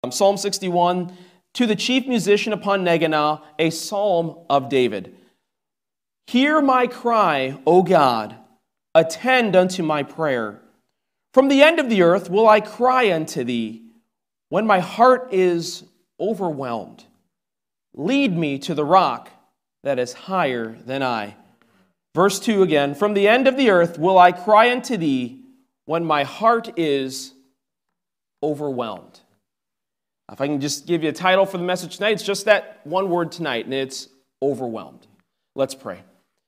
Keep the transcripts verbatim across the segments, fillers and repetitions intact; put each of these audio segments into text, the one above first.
Um, Psalm sixty-one, to the chief musician upon Neganah, a psalm of David. Hear my cry, O God, attend unto my prayer. From the end of the earth will I cry unto thee, when my heart is overwhelmed. Lead me to the rock that is higher than I. Verse two again, from the end of the earth will I cry unto thee, when my heart is overwhelmed. If I can just give you a title for the message tonight, it's just that one word tonight, and it's overwhelmed. Let's pray.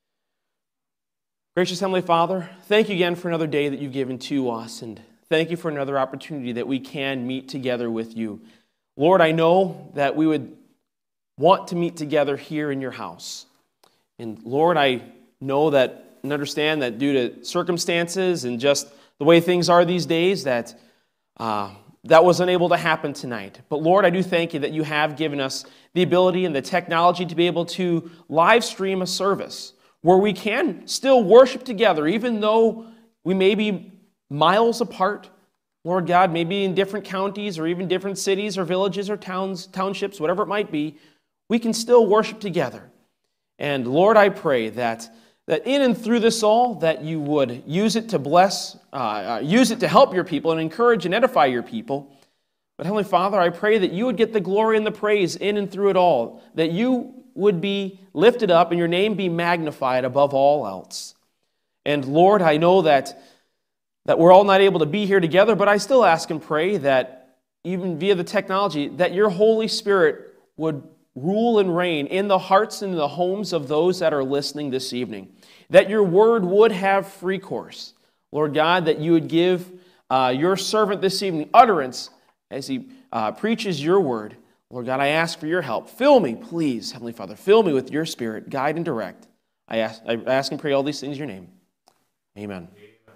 Gracious Heavenly Father, thank you again for another day that you've given to us, and thank you for another opportunity that we can meet together with you. Lord, I know that we would want to meet together here in your house. And Lord, I know that and understand that due to circumstances and just the way things are these days, that uh, that was unable to happen tonight. But Lord, I do thank you that you have given us the ability and the technology to be able to live stream a service where we can still worship together, even though we may be miles apart. Lord God, maybe in different counties or even different cities or villages or towns, townships, whatever it might be, we can still worship together. And Lord, I pray that that in and through this all, that you would use it to bless, uh, use it to help your people and encourage and edify your people. But Heavenly Father, I pray that you would get the glory and the praise in and through it all, that you would be lifted up and your name be magnified above all else. And Lord, I know that, that we're all not able to be here together, but I still ask and pray that even via the technology, that your Holy Spirit would rule and reign in the hearts and the homes of those that are listening this evening. That your word would have free course. Lord God, that you would give uh, your servant this evening utterance as he uh, preaches your word. Lord God, I ask for your help. Fill me, please, Heavenly Father. Fill me with your Spirit. Guide and direct. I ask, I ask and pray all these things in your name. Amen. Amen.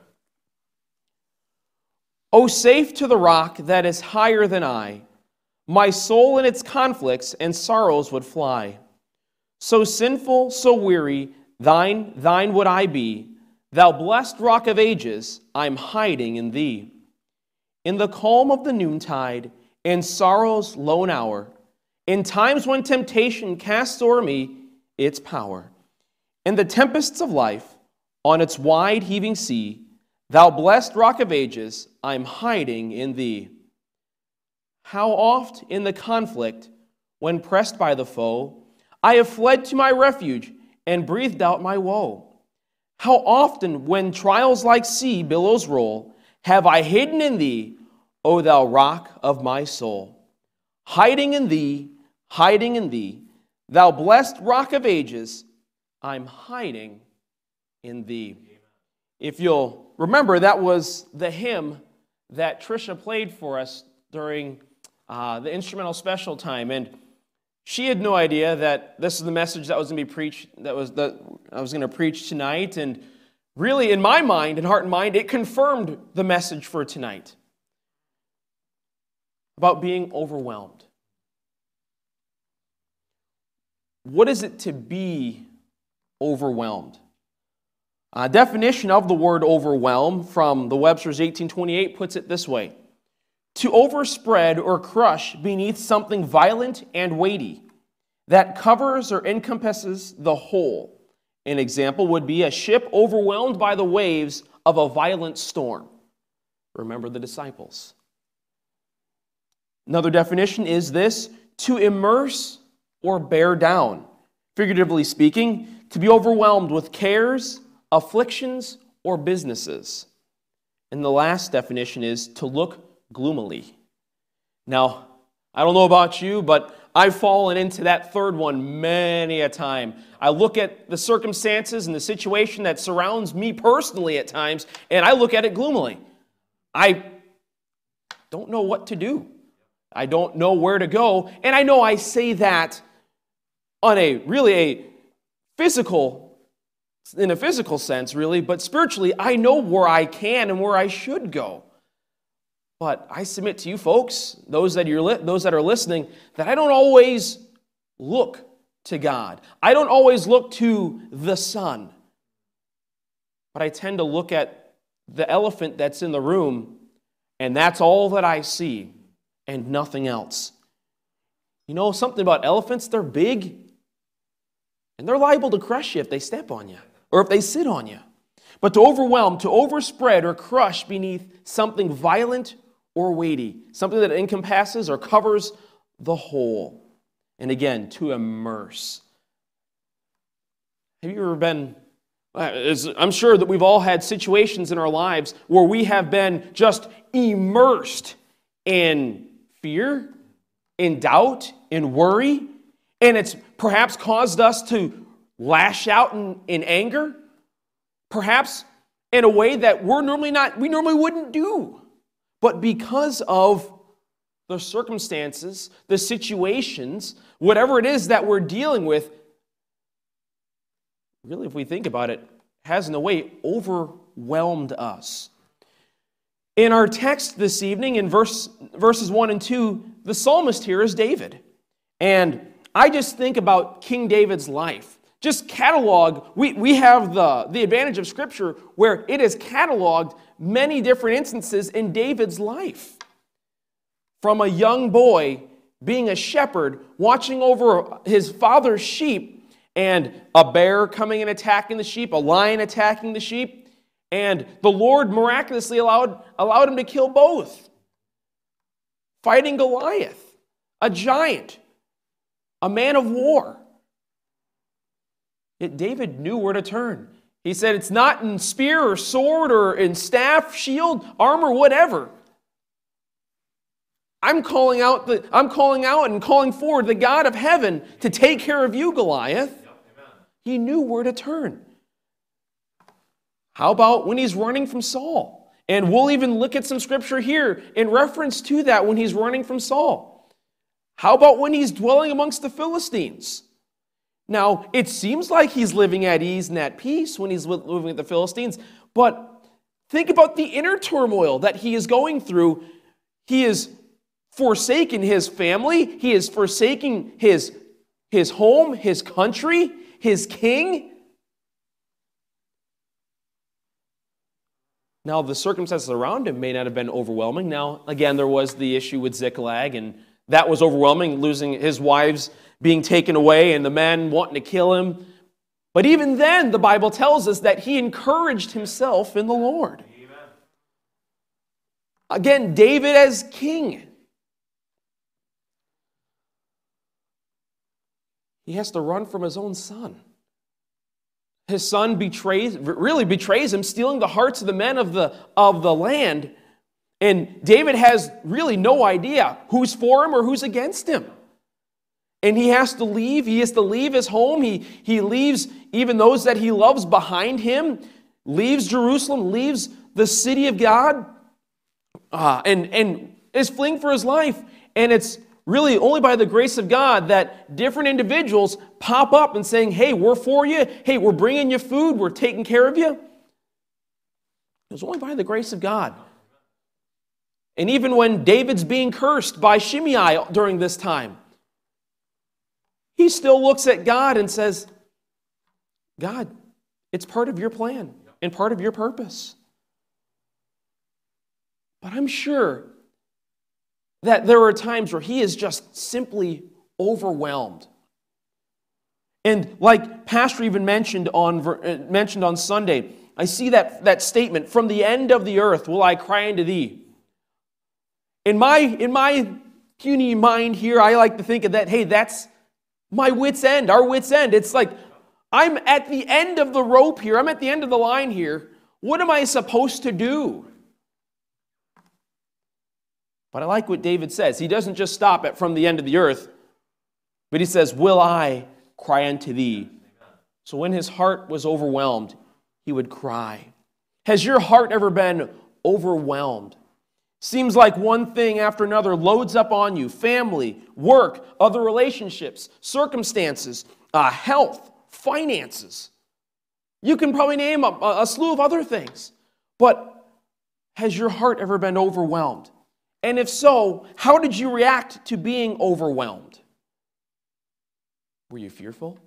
O safe to the rock that is higher than I, my soul in its conflicts and sorrows would fly. So sinful, so weary, thine, thine would I be. Thou blessed rock of ages, I'm hiding in thee. In the calm of the noontide, in sorrow's lone hour, in times when temptation casts o'er me its power, in the tempests of life, on its wide heaving sea, thou blessed rock of ages, I'm hiding in thee. How oft in the conflict, when pressed by the foe, I have fled to my refuge and breathed out my woe. How often, when trials like sea billows roll, have I hidden in thee, O thou rock of my soul. Hiding in thee, hiding in thee, thou blessed rock of ages, I'm hiding in thee. If you'll remember, that was the hymn that Tricia played for us during Uh, the instrumental special time, and she had no idea that this is the message that was going to be preached, that was that I was going to preach tonight, and really in my mind, in heart and mind, it confirmed the message for tonight about being overwhelmed. What is it to be overwhelmed? A definition of the word overwhelm from the Webster's eighteen twenty-eight puts it this way: to overspread or crush beneath something violent and weighty that covers or encompasses the whole. An example would be a ship overwhelmed by the waves of a violent storm. Remember the disciples. Another definition is this: to immerse or bear down. Figuratively speaking, to be overwhelmed with cares, afflictions, or businesses. And the last definition is to look gloomily. Now, I don't know about you, but I've fallen into that third one many a time. I look at the circumstances and the situation that surrounds me personally at times, and I look at it gloomily. I don't know what to do. I don't know where to go, and I know I say that on a really a physical, in a physical sense, really, but spiritually, I know where I can and where I should go. But I submit to you folks, those that, you're li- those that are listening, that I don't always look to God. I don't always look to the sun. But I tend to look at the elephant that's in the room, and that's all that I see. and nothing else. You know something about elephants? They're big, and they're liable to crush you if they step on you or if they sit on you. But to overwhelm, to overspread or crush beneath something violent or weighty, something that encompasses or covers the whole. And again, to immerse. Have you ever been, I'm sure that we've all had situations in our lives where we have been just immersed in fear, in doubt, in worry, and it's perhaps caused us to lash out in, in anger, perhaps in a way that we're normally not, we normally wouldn't do. But because of the circumstances, the situations, whatever it is that we're dealing with, really, if we think about it, has in a way overwhelmed us. In our text this evening, in verse, verses one and two, the psalmist here is David. And I just think about King David's life. Just catalog, we, we have the, the advantage of Scripture where it has cataloged many different instances in David's life. From a young boy being a shepherd, watching over his father's sheep, and a bear coming and attacking the sheep, a lion attacking the sheep, and the Lord miraculously allowed, allowed him to kill both. Fighting Goliath, a giant, a man of war. Yet David knew where to turn. He said, it's not in spear or sword or in staff, shield, armor, whatever. I'm calling out the, I'm calling out and calling forward the God of heaven to take care of you, Goliath. He knew where to turn. How about when he's running from Saul? And we'll even look at some scripture here in reference to that when he's running from Saul. How about when he's dwelling amongst the Philistines? Now, it seems like he's living at ease and at peace when he's living with the Philistines, but think about the inner turmoil that he is going through. He is forsaking his family. He is forsaking his, his home, his country, his king. Now, the circumstances around him may not have been overwhelming. Now, again, there was the issue with Ziklag, and that was overwhelming, losing his wives being taken away and the men wanting to kill him. But even then, the Bible tells us that he encouraged himself in the Lord. Amen. Again, David as king. He has to run from his own son. His son betrays, really betrays him, stealing the hearts of the men of the, of the land. And David has really no idea who's for him or who's against him. And he has to leave. He has to leave his home. He, he leaves even those that he loves behind him, leaves Jerusalem, leaves the city of God, uh, and, and is fleeing for his life. And it's really only by the grace of God that different individuals pop up and saying, hey, we're for you. Hey, we're bringing you food. We're taking care of you. It was only by the grace of God. And even when David's being cursed by Shimei during this time, he still looks at God and says, God, it's part of your plan and part of your purpose. But I'm sure that there are times where he is just simply overwhelmed. And like Pastor even mentioned on, mentioned on Sunday, I see that, that statement, from the end of the earth will I cry unto thee. In my, in my puny mind here, I like to think of that, hey, that's my wit's end, our wit's end. It's like, I'm at the end of the rope here. I'm at the end of the line here. What am I supposed to do? But I like what David says. He doesn't just stop at from the end of the earth, but he says, will I cry unto thee? So when his heart was overwhelmed, he would cry. Has your heart ever been overwhelmed? Seems like one thing after another loads up on you. Family, work, other relationships, circumstances, uh, health, finances. You can probably name a, a slew of other things. But has your heart ever been overwhelmed? And if so, how did you react to being overwhelmed? Were you fearful?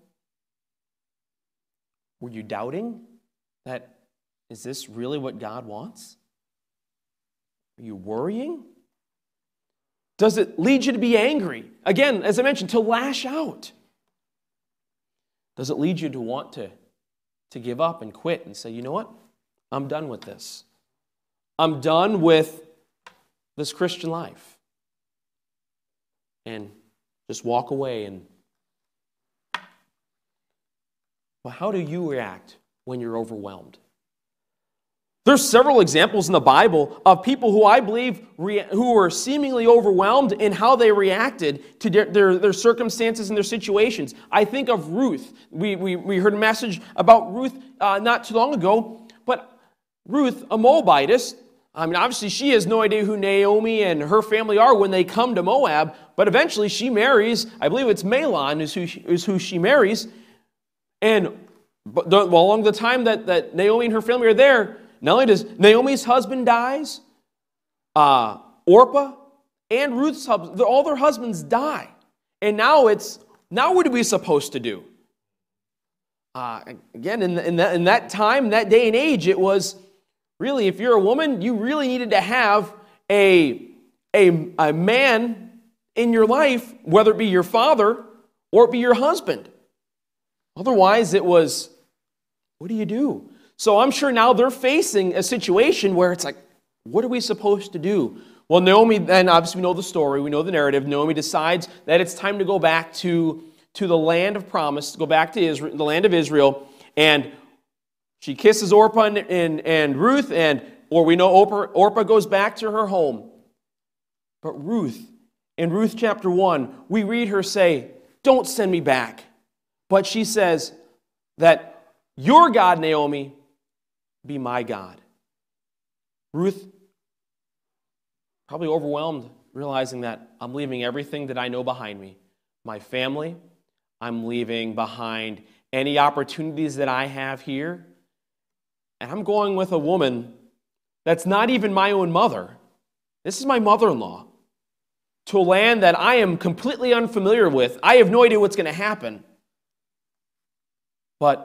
Were you doubting that, is this really what God wants? Are you worrying? Does it lead you to be angry? Again, as I mentioned, to lash out. Does it lead you to want to, to give up and quit and say, you know what? I'm done with this. I'm done with this Christian life. And just walk away. And well, how do you react when you're overwhelmed? There's several examples in the Bible of people who I believe rea- who were seemingly overwhelmed in how they reacted to their, their, their circumstances and their situations. I think of Ruth. We, we, we heard a message about Ruth uh, not too long ago, but Ruth, a Moabitess, I mean, obviously she has no idea who Naomi and her family are when they come to Moab, but eventually she marries, I believe it's Mahlon is who she, is who she marries, and but the, well, along the time that, that Naomi and her family are there, not only does Naomi's husband dies, uh, Orpah and Ruth's husband, all their husbands die. And now it's, now what are we supposed to do? Uh, again, in, the, in, that, in that time, that day and age, it was really, if you're a woman, you really needed to have a, a, a man in your life, whether it be your father or it be your husband. Otherwise, it was, what do you do? So I'm sure now they're facing a situation where it's like, what are we supposed to do? Well, Naomi, then obviously we know the story, we know the narrative. Naomi decides that it's time to go back to, to the land of promise, to go back to Israel, the land of Israel, and she kisses Orpah and, and, and Ruth, and or we know Orpah, Orpah goes back to her home. But Ruth, in Ruth chapter one, we read her say, don't send me back. But she says that your God, Naomi, be my God. Ruth, probably overwhelmed, realizing that I'm leaving everything that I know behind me. My family, I'm leaving behind any opportunities that I have here. And I'm going with a woman that's not even my own mother. This is my mother-in-law. To a land that I am completely unfamiliar with. I have no idea what's going to happen. But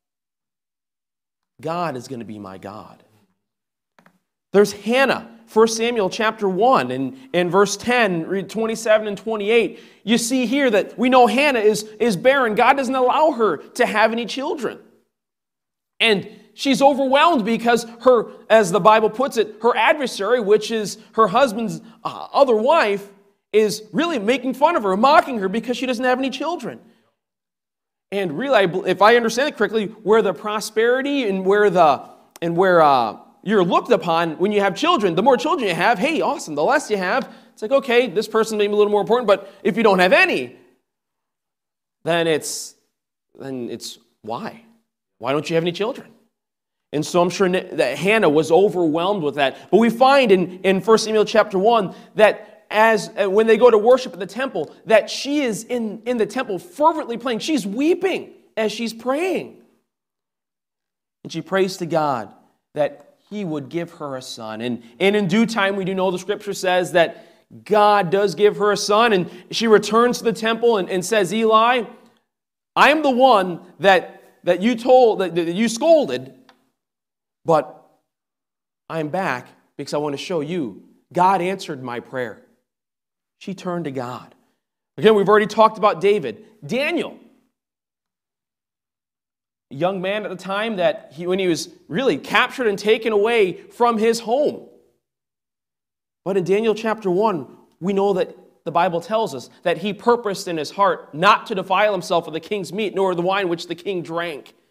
God is going to be my God. There's Hannah, First Samuel chapter one, and in verse ten, read twenty-seven and twenty-eight. You see here that we know Hannah is, is barren. God doesn't allow her to have any children. And she's overwhelmed because her, as the Bible puts it, her adversary, which is her husband's uh, other wife, is really making fun of her, mocking her because she doesn't have any children. And really, if I understand it correctly, where the prosperity and where the and where uh, you're looked upon when you have children, the more children you have, hey, awesome. The less you have, it's like, okay, this person may be a little more important, but if you don't have any, then it's then it's why? Why don't you have any children? And so I'm sure that Hannah was overwhelmed with that. But we find in, in First Samuel chapter one that as when they go to worship at the temple, that she is in, in the temple fervently praying. She's weeping as she's praying. And she prays to God that He would give her a son. And, and in due time, we do know the scripture says that God does give her a son. And she returns to the temple and, and says, Eli, I am the one that, that you told, that, that you scolded, but I'm back because I want to show you God answered my prayer. She turned to God. Again, we've already talked about David. Daniel, a young man at the time that he, when he was really captured and taken away from his home. But in Daniel chapter one, we know that the Bible tells us that he purposed in his heart not to defile himself with the king's meat, nor the wine which the king drank. He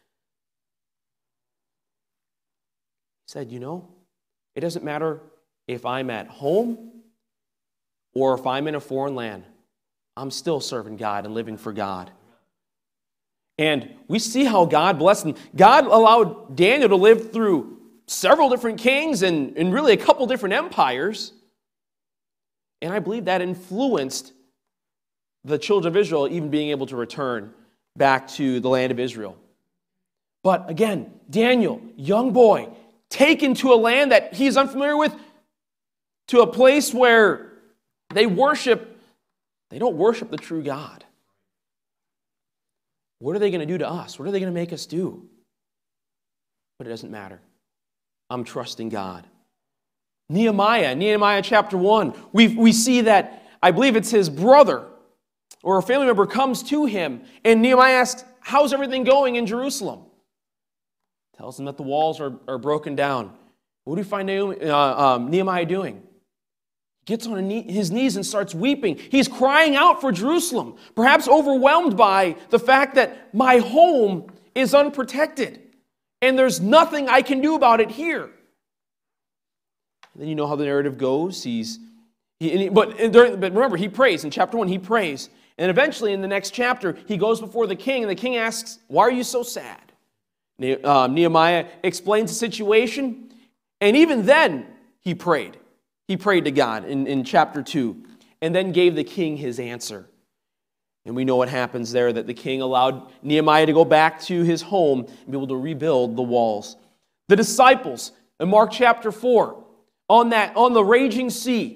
said, you know, it doesn't matter if I'm at home or if I'm in a foreign land, I'm still serving God and living for God. And we see how God blessed him. God allowed Daniel to live through several different kings and, and really a couple different empires. And I believe that influenced the children of Israel even being able to return back to the land of Israel. But again, Daniel, young boy, taken to a land that he's unfamiliar with, to a place where they worship, they don't worship the true God. What are they going to do to us? What are they going to make us do? But it doesn't matter. I'm trusting God. Nehemiah, Nehemiah chapter one, we, we see that I believe it's his brother or a family member comes to him, and Nehemiah asks, how's everything going in Jerusalem? Tells him that the walls are, are broken down. What do you find Naomi, uh, um, Nehemiah doing? He gets on his knees and starts weeping. He's crying out for Jerusalem, perhaps overwhelmed by the fact that my home is unprotected, and there's nothing I can do about it here. And then you know how the narrative goes. He's, he, and he, but, during, but remember, he prays. In chapter one, he prays. And eventually, in the next chapter, he goes before the king, and the king asks, why are you so sad? Uh, Nehemiah explains the situation, and even then, he prayed. He prayed to God in, in chapter two, and then gave the king his answer. And we know what happens there, that the king allowed Nehemiah to go back to his home and be able to rebuild the walls. The disciples, in Mark chapter four, on, that, on the raging sea,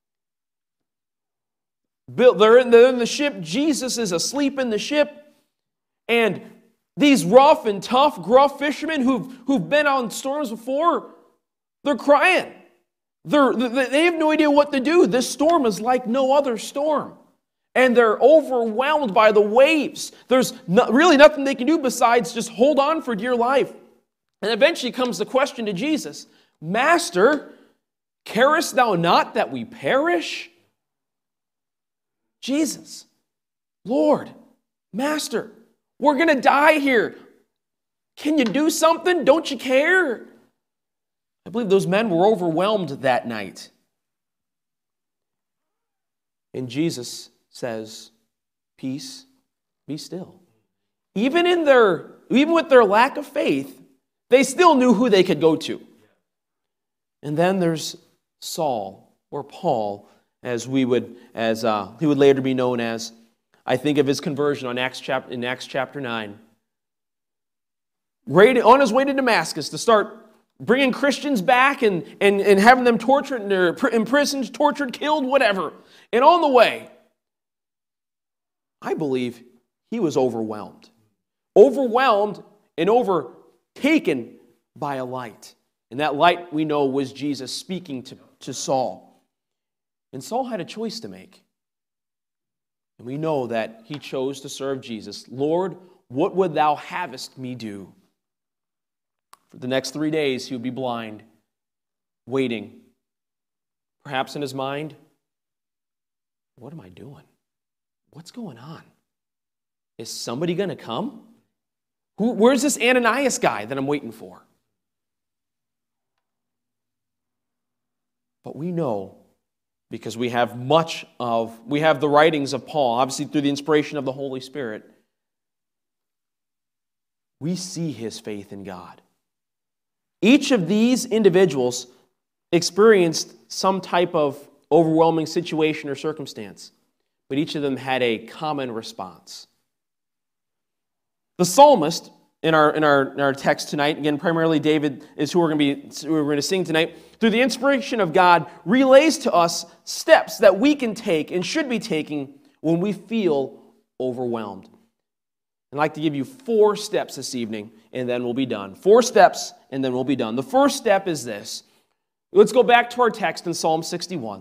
they're in, they're in the ship. Jesus is asleep in the ship. And these rough and tough, gruff fishermen who've, who've been on storms before, they're crying. They're, they have no idea what to do. This storm is like no other storm. And they're overwhelmed by the waves. There's no, really nothing they can do besides just hold on for dear life. And eventually comes the question to Jesus, Master, carest thou not that we perish? Jesus, Lord, Master, we're going to die here. Can you do something? Don't you care? I believe those men were overwhelmed that night. And Jesus says, peace, be still. Even in their, even with their lack of faith, they still knew who they could go to. And then there's Saul, or Paul, as we would, as uh, he would later be known as. I think of his conversion on Acts chapter, in Acts chapter nine. Right on his way to Damascus to start bringing Christians back and, and, and having them tortured, or imprisoned, tortured, killed, whatever. And on the way, I believe he was overwhelmed. Overwhelmed and overtaken by a light. And that light, we know, was Jesus speaking to, to Saul. And Saul had a choice to make. And we know that he chose to serve Jesus. Lord, what would thou havest me do? For the next three days, he would be blind, waiting. Perhaps in his mind, what am I doing? What's going on? Is somebody going to come? Who, where's this Ananias guy that I'm waiting for? But we know, because we have much of, we have the writings of Paul, obviously through the inspiration of the Holy Spirit, we see his faith in God. Each of these individuals experienced some type of overwhelming situation or circumstance, but each of them had a common response. The psalmist in our, in our, in our text tonight, again, primarily David is who we're going to be, who we're going to sing tonight, through the inspiration of God, relays to us steps that we can take and should be taking when we feel overwhelmed. I'd like to give you four steps this evening, and then we'll be done. Four steps, and then we'll be done. The first step is this. Let's go back to our text in Psalm sixty-one.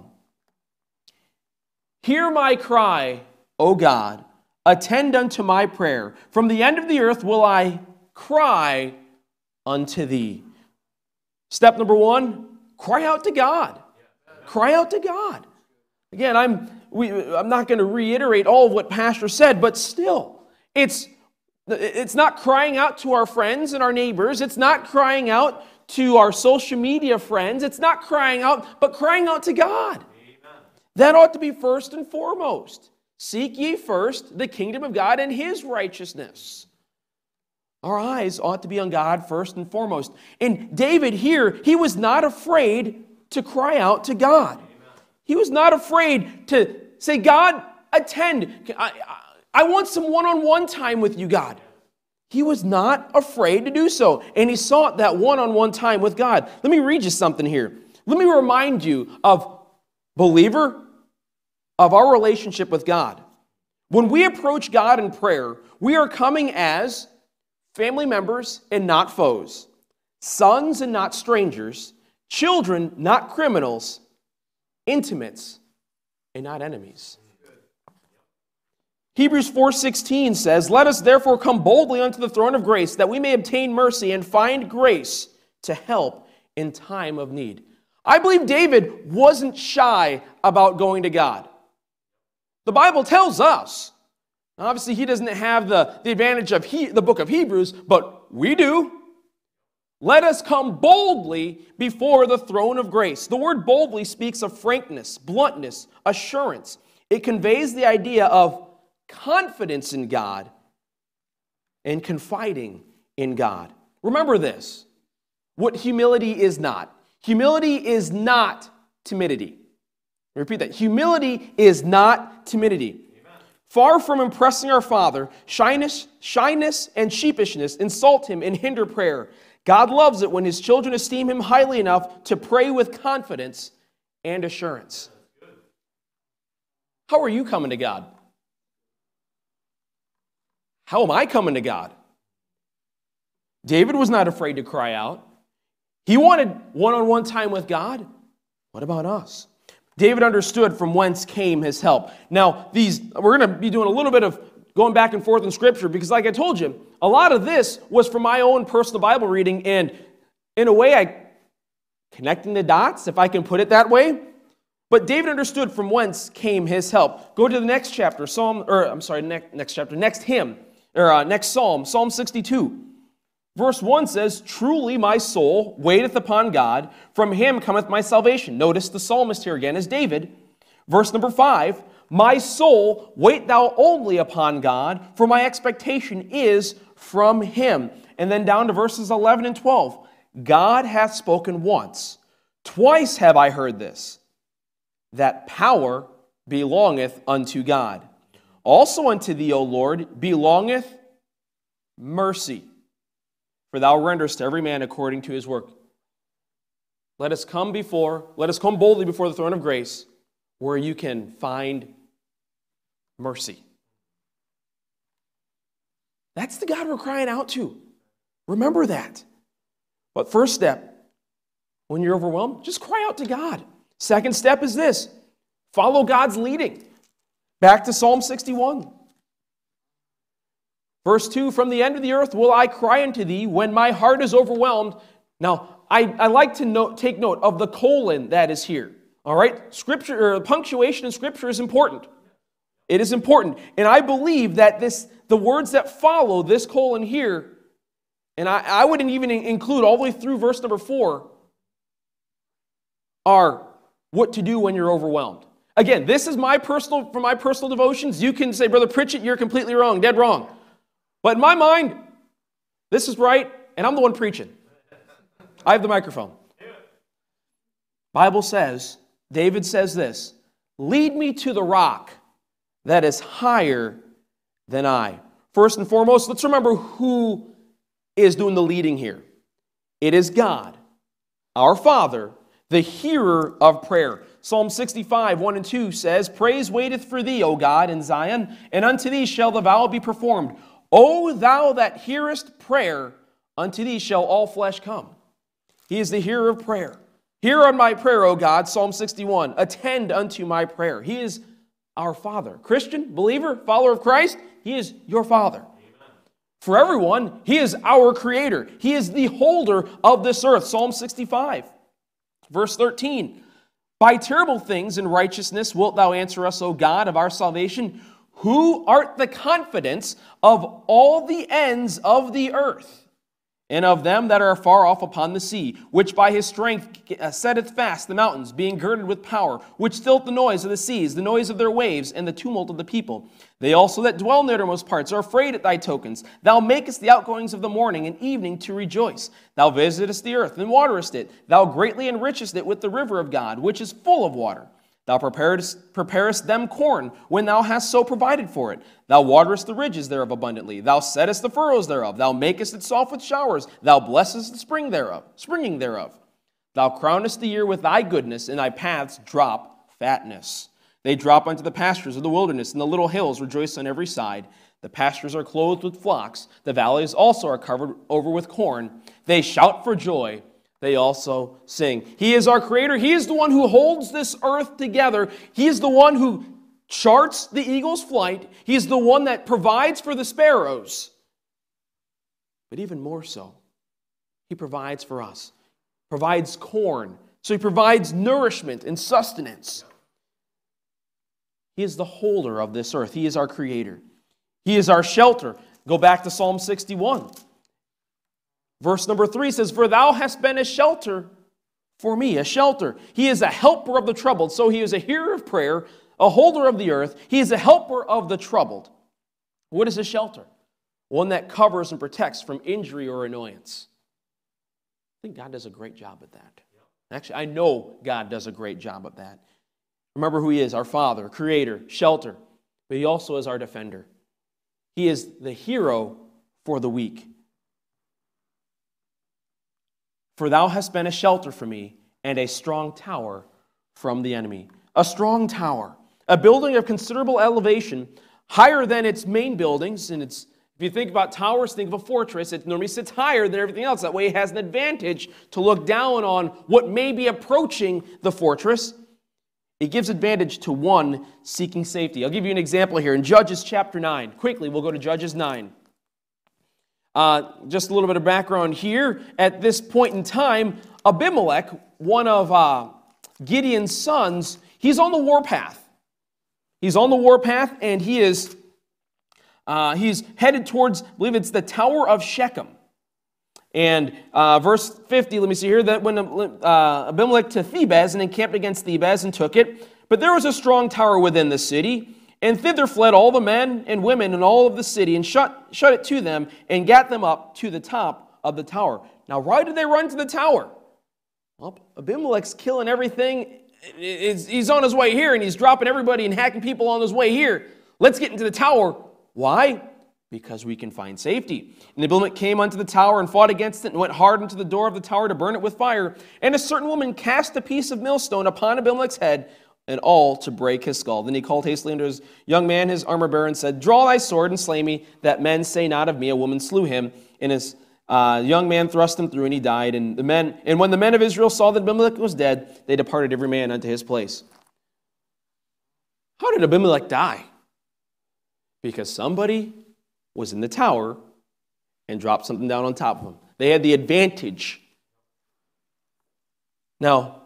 Hear my cry, O God. Attend unto my prayer. From the end of the earth will I cry unto thee. Step number one, cry out to God. Cry out to God. Again, I'm, we, I'm not going to reiterate all of what Pastor said, but still, it's, it's not crying out to our friends and our neighbors. It's not crying out to our social media friends. It's not crying out, but crying out to God. Amen. That ought to be first and foremost. Seek ye first the kingdom of God and his righteousness. Our eyes ought to be on God first and foremost. And David here, he was not afraid to cry out to God. Amen. He was not afraid to say, God, attend. I, I, I want some one-on-one time with you, God. He was not afraid to do so. And he sought that one-on-one time with God. Let me read you something here. Let me remind you of, believer, of our relationship with God. When we approach God in prayer, we are coming as family members and not foes, sons and not strangers, children, not criminals, intimates and not enemies. Hebrews four sixteen says, "Let us therefore come boldly unto the throne of grace, that we may obtain mercy and find grace to help in time of need." I believe David wasn't shy about going to God. The Bible tells us. Obviously, he doesn't have the, the advantage of he, the book of Hebrews, but we do. Let us come boldly before the throne of grace. The word boldly speaks of frankness, bluntness, assurance. It conveys the idea of confidence in God and confiding in God. Remember this, what humility is not. Humility is not timidity. I repeat that. Humility is not timidity. Amen. Far from impressing our Father, shyness, shyness and sheepishness insult Him and hinder prayer. God loves it when His children esteem Him highly enough to pray with confidence and assurance. How are you coming to God? How am I coming to God? David was not afraid to cry out. He wanted one-on-one time with God. What about us? David understood from whence came his help. Now, these we're going to be doing a little bit of going back and forth in Scripture because, like I told you, a lot of this was from my own personal Bible reading, and in a way, I connecting the dots, if I can put it that way. But David understood from whence came his help. Go to the next chapter, Psalm, or I'm sorry, next, next chapter, next hymn, or uh, next Psalm, Psalm sixty-two. Verse one says, "Truly my soul waiteth upon God, from Him cometh my salvation." Notice the psalmist here again is David. Verse number five, "My soul, wait thou only upon God, for my expectation is from Him." And then down to verses eleven and twelve, "God hath spoken once, twice have I heard this, that power belongeth unto God. Also unto thee, O Lord, belongeth mercy, for thou renderest to every man according to his work." Let us come before, let us come boldly before the throne of grace, where you can find mercy. That's the God we're crying out to. Remember that. But first step, when you're overwhelmed, just cry out to God. Second step is this: follow God's leading. Back to Psalm sixty-one. Verse two, "From the end of the earth will I cry unto thee when my heart is overwhelmed." Now, I, I like to note, take note of the colon that is here. All right? Scripture, or punctuation in Scripture is important. It is important. And I believe that this, the words that follow this colon here, and I, I wouldn't even include all the way through verse number four, are what to do when you're overwhelmed. Again, this is my personal, for my personal devotions. You can say, "Brother Pritchett, you're completely wrong, dead wrong." But in my mind, this is right, and I'm the one preaching. I have the microphone. Bible says, David says this, "Lead me to the rock that is higher than I." First and foremost, let's remember who is doing the leading here. It is God, our Father, the hearer of prayer. Psalm sixty-five, one and two says, "Praise waiteth for thee, O God, in Zion, and unto thee shall the vow be performed. O thou that hearest prayer, unto thee shall all flesh come." He is the hearer of prayer. "Hear on my prayer, O God," Psalm sixty-one. "Attend unto my prayer." He is our Father. Christian, believer, follower of Christ, He is your Father. Amen. For everyone, He is our Creator. He is the holder of this earth. Psalm sixty-five, verse thirteen. "By terrible things in righteousness wilt thou answer us, O God of our salvation, who art the confidence of all the ends of the earth, and of them that are far off upon the sea, which by His strength setteth fast the mountains, being girded with power, which stilleth the noise of the seas, the noise of their waves, and the tumult of the people. They also that dwell in the uttermost parts are afraid at thy tokens. Thou makest the outgoings of the morning and evening to rejoice. Thou visitest the earth, and waterest it. Thou greatly enrichest it with the river of God, which is full of water. Thou preparest, preparest them corn when thou hast so provided for it. Thou waterest the ridges thereof abundantly. Thou settest the furrows thereof. Thou makest it soft with showers. Thou blessest the spring thereof, springing thereof. Thou crownest the year with thy goodness, and thy paths drop fatness. They drop unto the pastures of the wilderness, and the little hills rejoice on every side. The pastures are clothed with flocks. The valleys also are covered over with corn. They shout for joy. they also sing. He is our creator. He is the one who holds this earth together. He is the one who charts the eagle's flight. He is the one that provides for the sparrows. But even more so, He provides for us. Provides corn. So He provides nourishment and sustenance. He is the holder of this earth. He is our creator. He is our shelter. Go back to Psalm sixty-one. Verse number three says, "For thou hast been a shelter for me," a shelter. He is a helper of the troubled. So He is a hearer of prayer, a holder of the earth. He is a helper of the troubled. What is a shelter? One that covers and protects from injury or annoyance. I think God does a great job at that. Actually, I know God does a great job at that. Remember who He is, our Father, Creator, shelter. But He also is our defender. He is the hero for the weak. "For thou hast been a shelter for me, and a strong tower from the enemy." A strong tower. A building of considerable elevation, higher than its main buildings. And it's, if you think about towers, think of a fortress. It normally sits higher than everything else. That way it has an advantage to look down on what may be approaching the fortress. It gives advantage to one seeking safety. I'll give you an example here. In Judges chapter nine. Quickly, we'll go to Judges nine. Uh, just a little bit of background here. At this point in time, Abimelech, one of uh, Gideon's sons, he's on the warpath. He's on the warpath, and he is uh, he's headed towards, I believe it's the Tower of Shechem. And uh, verse fifty, let me see here, that when uh, Abimelech to Thebez and encamped against Thebez and took it, but there was a strong tower within the city, and thither fled all the men and women and all of the city, and shut, shut it to them, and gat them up to the top of the tower. Now, why did they run to the tower? Well, Abimelech's killing everything. He's on his way here, and he's dropping everybody and hacking people on his way here. Let's get into the tower. Why? Because we can find safety. And Abimelech came unto the tower and fought against it and went hard into the door of the tower to burn it with fire. And a certain woman cast a piece of millstone upon Abimelech's head, and all to break his skull. Then he called hastily unto his young man, his armor bearer, and said, Draw thy sword and slay me, that men say not of me, a woman slew him. And his uh, young man thrust him through, and he died. And the men, and when the men of Israel saw that Abimelech was dead, they departed every man unto his place. How did Abimelech die? Because somebody was in the tower and dropped something down on top of him. They had the advantage. Now,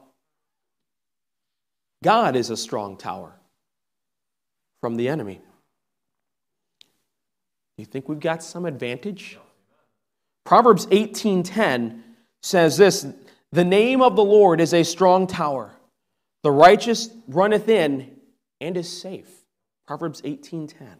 God is a strong tower from the enemy. You think we've got some advantage? Proverbs eighteen ten says this, The name of the Lord is a strong tower. The righteous runneth in and is safe. Proverbs eighteen ten.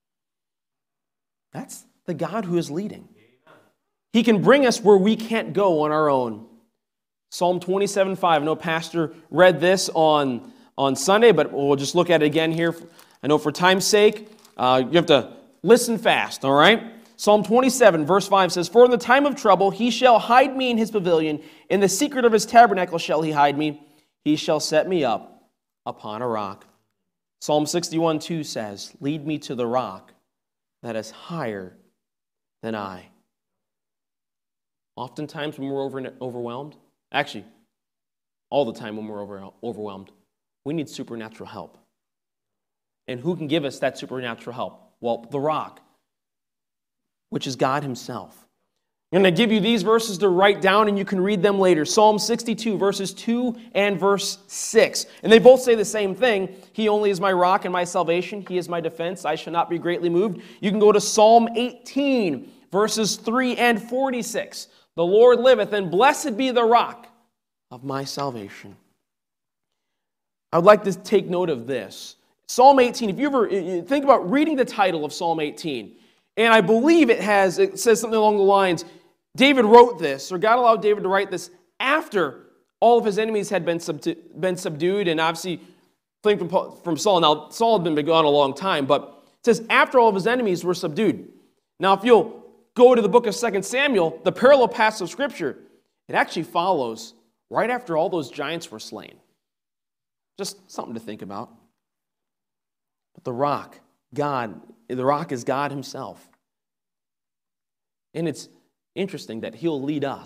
That's the God who is leading. He can bring us where we can't go on our own. Psalm twenty-seven five. I know Pastor read this on, on Sunday, but we'll just look at it again here. I know for time's sake, uh, you have to listen fast, all right? Psalm twenty-seven, verse five says, For in the time of trouble he shall hide me in his pavilion. In the secret of his tabernacle shall he hide me. He shall set me up upon a rock. Psalm sixty-one two says, Lead me to the rock that is higher than I. Oftentimes when we're over, overwhelmed, actually, all the time when we're over, overwhelmed, we need supernatural help. And who can give us that supernatural help? Well, the rock, which is God himself. I'm going to give you these verses to write down, and you can read them later. Psalm sixty-two, verses two and verse six. And they both say the same thing. He only is my rock and my salvation. He is my defense. I shall not be greatly moved. You can go to Psalm eighteen, verses three and forty-six. The Lord liveth, and blessed be the rock of my salvation. I would like to take note of this. Psalm eighteen, if you ever think about reading the title of Psalm eighteen, and I believe it has, it says something along the lines, David wrote this, or God allowed David to write this after all of his enemies had been, subdu- been subdued, and obviously, think from, from Saul. Now, Saul had been gone a long time, but it says after all of his enemies were subdued. Now, if you'll go to the book of Second Samuel, the parallel passage of Scripture, it actually follows right after all those giants were slain. Just something to think about. But the rock, God, the rock is God himself. And it's interesting that he'll lead us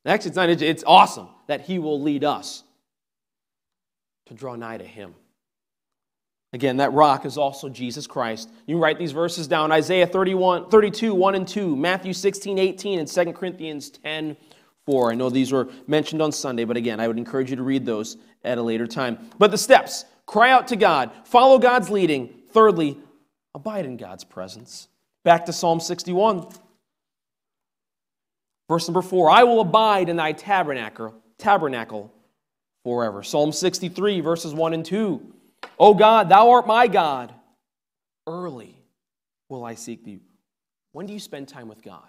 Actually, it's not, it's awesome that he will lead us to draw nigh to him. Again, that rock is also Jesus Christ. You can write these verses down. Isaiah thirty-one, thirty-two, one and two, Matthew sixteen, eighteen, and Second Corinthians ten, four. I know these were mentioned on Sunday, but again, I would encourage you to read those at a later time. But the steps: cry out to God, follow God's leading. Thirdly, abide in God's presence. Back to Psalm sixty-one. Verse number four, I will abide in thy tabernacle, tabernacle forever. Psalm sixty-three, verses one and two. O God, thou art my God. Early will I seek thee. When do you spend time with God?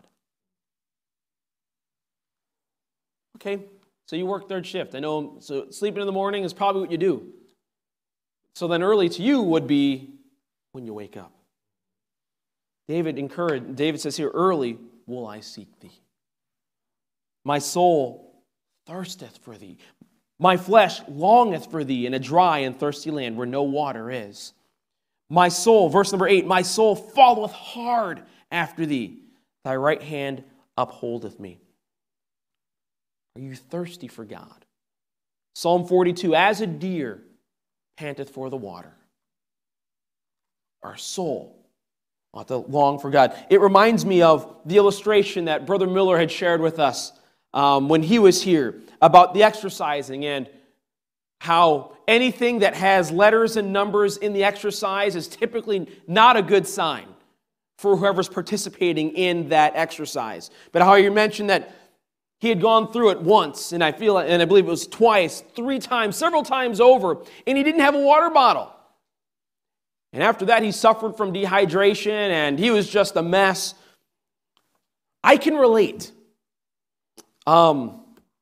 Okay, so you work third shift. I know, so sleeping in the morning is probably what you do. So then early to you would be when you wake up. David encouraged, David says here, early will I seek thee. My soul thirsteth for thee. My flesh longeth for thee in a dry and thirsty land where no water is. My soul, verse number eight, my soul followeth hard after thee. Thy right hand upholdeth me. Are you thirsty for God? Psalm forty-two, as a deer panteth for the water. Our soul ought to long for God. It reminds me of the illustration that Brother Miller had shared with us Um, when he was here about the exercising and how anything that has letters and numbers in the exercise is typically not a good sign for whoever's participating in that exercise. But how you mentioned that he had gone through it once, and I feel, and I believe it was twice, three times, several times over, and he didn't have a water bottle. And after that, he suffered from dehydration, and he was just a mess. I can relate. Um,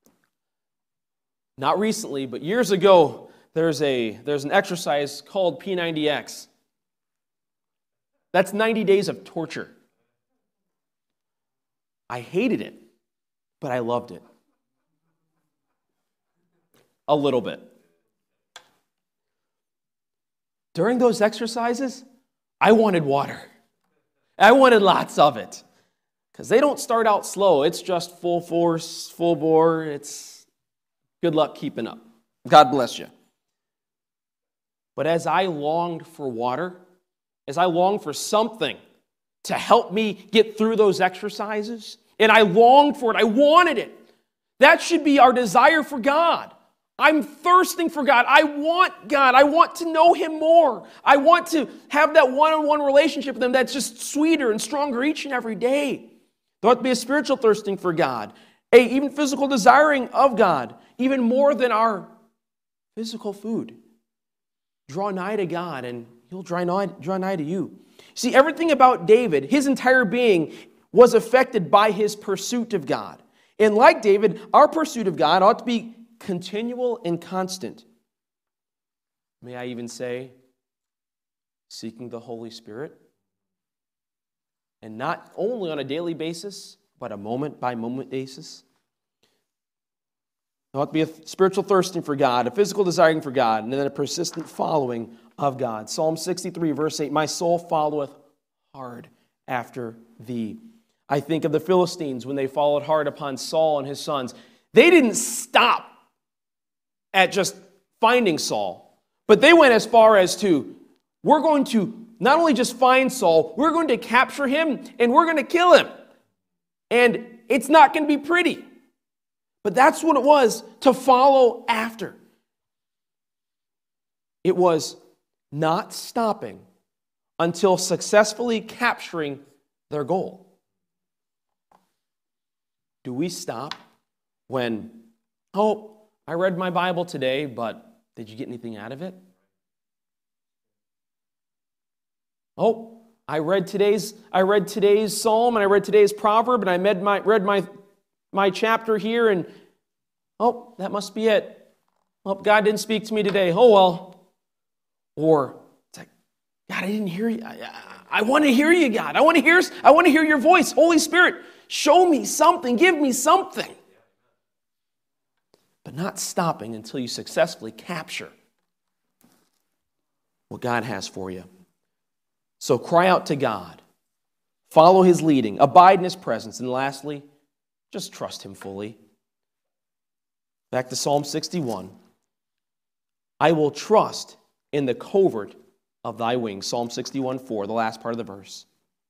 not recently, but years ago, there's a there's an exercise called P ninety X. That's ninety days of torture. I hated it, but I loved it. A little bit. During those exercises, I wanted water. I wanted lots of it. Because they don't start out slow. It's just full force, full bore. It's good luck keeping up. God bless you. But as I longed for water, as I longed for something to help me get through those exercises, and I longed for it, I wanted it. That should be our desire for God. I'm thirsting for God. I want God. I want to know Him more. I want to have that one-on-one relationship with Him that's just sweeter and stronger each and every day. There ought to be a spiritual thirsting for God, a even physical desiring of God, even more than our physical food. Draw nigh to God, and He'll draw nigh, draw nigh to you. See, everything about David, his entire being, was affected by his pursuit of God. And like David, our pursuit of God ought to be continual and constant. May I even say, seeking the Holy Spirit? And not only on a daily basis, but a moment-by-moment basis. There ought to be a spiritual thirsting for God, a physical desiring for God, and then a persistent following of God. Psalm sixty-three, verse eight, my soul followeth hard after thee. I think of the Philistines when they followed hard upon Saul and his sons. They didn't stop at just finding Saul, but they went as far as to, we're going to not only just find Saul, we're going to capture him and we're going to kill him. And it's not going to be pretty. But that's what it was to follow after. It was not stopping until successfully capturing their goal. Do we stop when, oh, I read my Bible today, but did you get anything out of it? Oh, I read today's I read today's psalm and I read today's proverb and I read my read my my chapter here and oh, that must be it. Oh, God didn't speak to me today. Oh well. Or it's like, God, I didn't hear you. I, I, I want to hear you, God. I want to hear I want to hear your voice. Holy Spirit, show me something. Give me something. But not stopping until you successfully capture what God has for you. So cry out to God. Follow His leading. Abide in His presence. And lastly, just trust Him fully. Back to Psalm sixty-one. I will trust in the covert of thy wings. Psalm sixty-one four, the last part of the verse.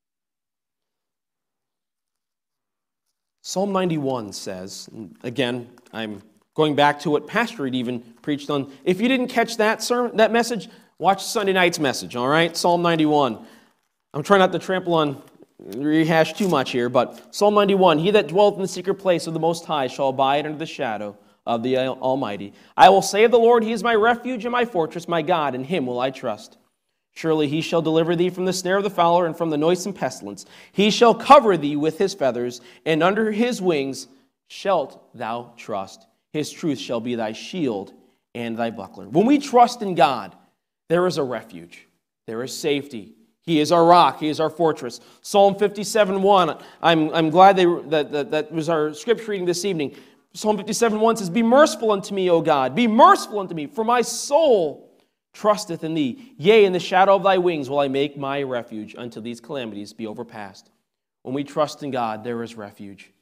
Psalm ninety-one says, again, I'm going back to what Pastor Reed even preached on. If you didn't catch that sermon, that message, watch Sunday night's message, all right? Psalm ninety-one. I'm trying not to trample on, rehash too much here, but Psalm ninety-one, he that dwelleth in the secret place of the Most High shall abide under the shadow of the Almighty. I will say of the Lord, he is my refuge and my fortress, my God, in him will I trust. Surely he shall deliver thee from the snare of the fowler and from the noisome pestilence. He shall cover thee with his feathers, and under his wings shalt thou trust. His truth shall be thy shield and thy buckler. When we trust in God, there is a refuge. There is safety. He is our rock. He is our fortress. Psalm fifty-seven one, I'm, I'm glad they, that, that, that was our scripture reading this evening. Psalm fifty-seven one says, Be merciful unto me, O God. Be merciful unto me, for my soul trusteth in thee. Yea, in the shadow of thy wings will I make my refuge until these calamities be overpast. When we trust in God, there is refuge.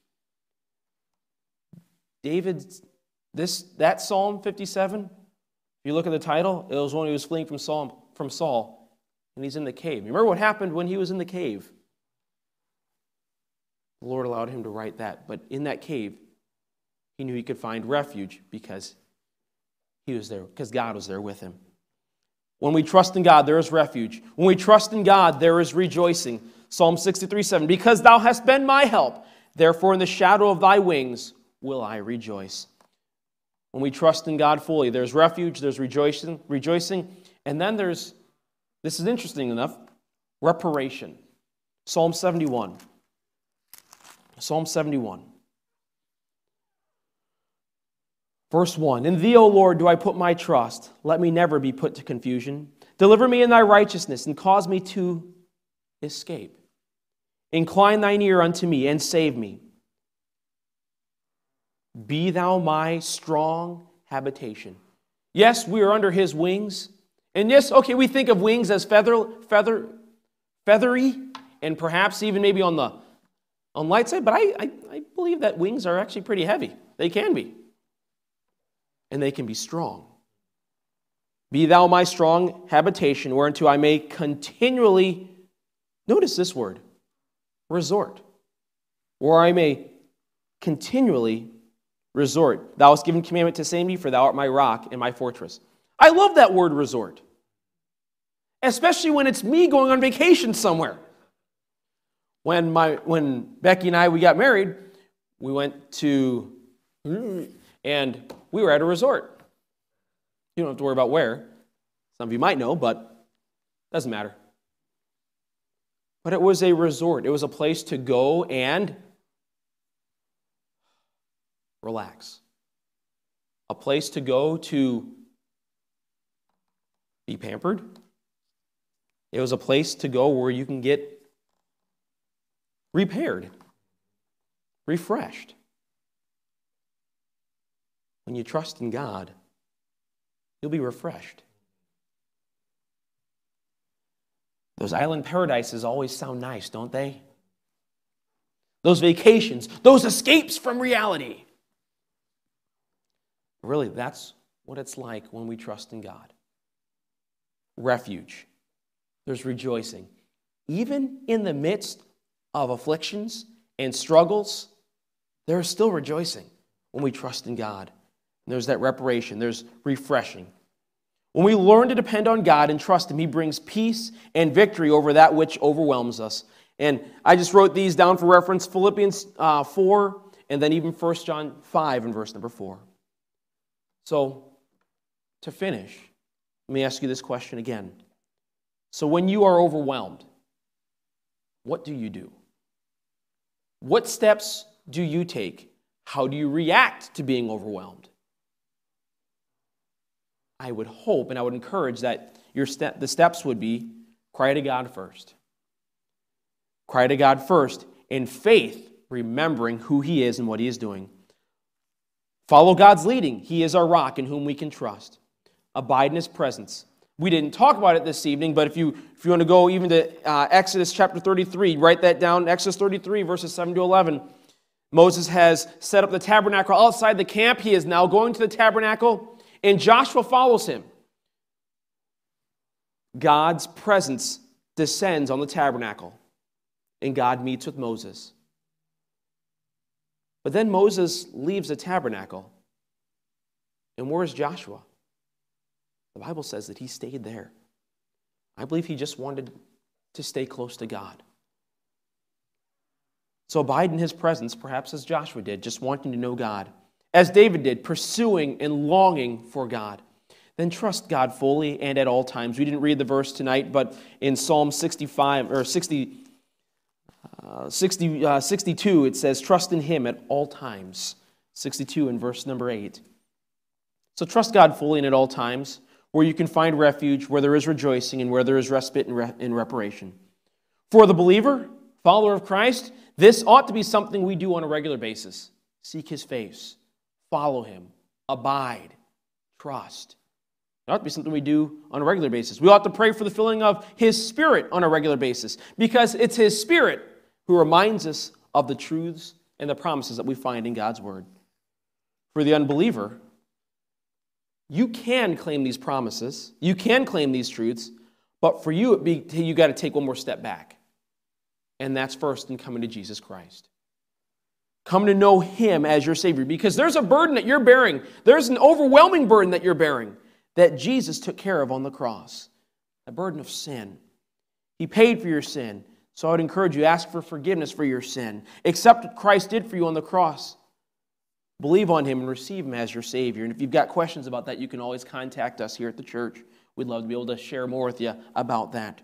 David, this that Psalm fifty-seven, if you look at the title, it was when he was fleeing from Saul, from Saul, and he's in the cave. You remember what happened when he was in the cave? The Lord allowed him to write that, but in that cave, he knew he could find refuge because he was there, because God was there with him. When we trust in God, there is refuge. When we trust in God, there is rejoicing. Psalm sixty-three seven, Because thou hast been my help, therefore in the shadow of thy wings will I rejoice. When we trust in God fully, there's refuge, there's rejoicing, rejoicing, and then there's, this is interesting enough, reparation. Psalm seventy-one. Psalm seventy-one. Verse one, In thee, O Lord, do I put my trust. Let me never be put to confusion. Deliver me in thy righteousness, and cause me to escape. Incline thine ear unto me, and save me. Be thou my strong habitation. Yes, we are under his wings. And yes, okay, we think of wings as feather, feather, feathery, and perhaps even maybe on the on light side, but I, I, I believe that wings are actually pretty heavy. They can be. And they can be strong. Be thou my strong habitation, whereunto I may continually, notice this word, resort. Where I may continually resort. Thou hast given commandment to save me, for thou art my rock and my fortress. I love that word resort. Especially when it's me going on vacation somewhere. When my when Becky and I, we got married, we went to, and we were at a resort. You don't have to worry about where. Some of you might know, but it doesn't matter. But it was a resort. It was a place to go and relax. A place to go to be pampered. It was a place to go where you can get repaired, refreshed. When you trust in God, you'll be refreshed. Those island paradises always sound nice, don't they? Those vacations, those escapes from reality. Really, that's what it's like when we trust in God. Refuge. There's rejoicing. Even in the midst of afflictions and struggles, there's still rejoicing when we trust in God. And there's that reparation. There's refreshing. When we learn to depend on God and trust Him, He brings peace and victory over that which overwhelms us. And I just wrote these down for reference, Philippians uh, four, and then even First John five and verse number four. So, to finish, let me ask you this question again. So when you are overwhelmed, what do you do? What steps do you take? How do you react to being overwhelmed? I would hope and I would encourage that your step, the steps would be cry to God first. Cry to God first in faith, remembering who He is and what He is doing. Follow God's leading. He is our rock in whom we can trust. Abide in His presence. We didn't talk about it this evening, but if you if you want to go even to uh, Exodus chapter thirty-three, write that down, Exodus thirty-three, verses seven to eleven. Moses has set up the tabernacle outside the camp. He is now going to the tabernacle, and Joshua follows him. God's presence descends on the tabernacle, and God meets with Moses. But then Moses leaves the tabernacle. And where's Joshua? The Bible says that he stayed there. I believe he just wanted to stay close to God. So abide in his presence, perhaps as Joshua did, just wanting to know God. As David did, pursuing and longing for God. Then trust God fully and at all times. We didn't read the verse tonight, but in Psalm sixty-five or sixty, uh, sixty, uh, sixty-two, it says, trust in him at all times. sixty-two in verse number eight. So trust God fully and at all times, where you can find refuge, where there is rejoicing, and where there is respite and, re- and reparation. For the believer, follower of Christ, this ought to be something we do on a regular basis. Seek his face, follow him, abide, trust. It ought to be something we do on a regular basis. We ought to pray for the filling of his Spirit on a regular basis, because it's his Spirit who reminds us of the truths and the promises that we find in God's Word. For the unbeliever, you can claim these promises, you can claim these truths, but for you, it be, you got to take one more step back. And that's first in coming to Jesus Christ. Come to know him as your Savior, because there's a burden that you're bearing. There's an overwhelming burden that you're bearing that Jesus took care of on the cross. The burden of sin. He paid for your sin. So I would encourage you, ask for forgiveness for your sin. Accept what Christ did for you on the cross. Believe on him and receive him as your Savior. And if you've got questions about that, you can always contact us here at the church. We'd love to be able to share more with you about that.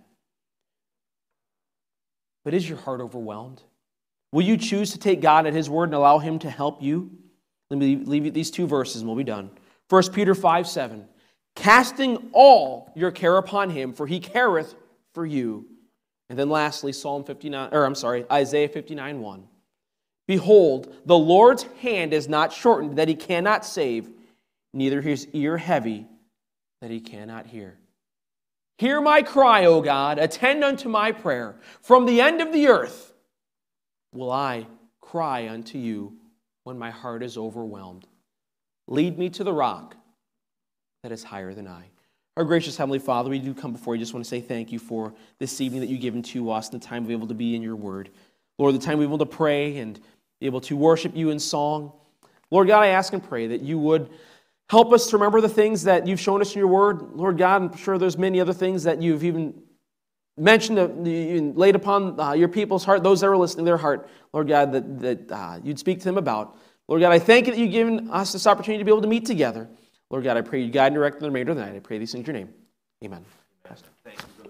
But is your heart overwhelmed? Will you choose to take God at his word and allow him to help you? Let me leave you these two verses and we'll be done. First Peter five seven. Casting all your care upon him, for he careth for you. And then lastly, Psalm fifty-nine, or I'm sorry, Isaiah fifty-nine one. Behold, the Lord's hand is not shortened that he cannot save, neither his ear heavy that he cannot hear. Hear my cry, O God, attend unto my prayer. From the end of the earth will I cry unto you when my heart is overwhelmed. Lead me to the rock that is higher than I. Our gracious Heavenly Father, we do come before you. Just want to say thank you for this evening that you've given to us and the time we're able to be in your word. Lord, the time we're able to pray and be able to worship you in song. Lord God, I ask and pray that you would help us to remember the things that you've shown us in your word. Lord God, I'm sure there's many other things that you've even mentioned and laid upon uh, your people's heart, those that are listening, their heart, Lord God, that, that uh, you'd speak to them about. Lord God, I thank you that you've given us this opportunity to be able to meet together. Lord God, I pray you guide and direct the remainder of the night. I pray these things in your name. Amen. Pastor. Thank you.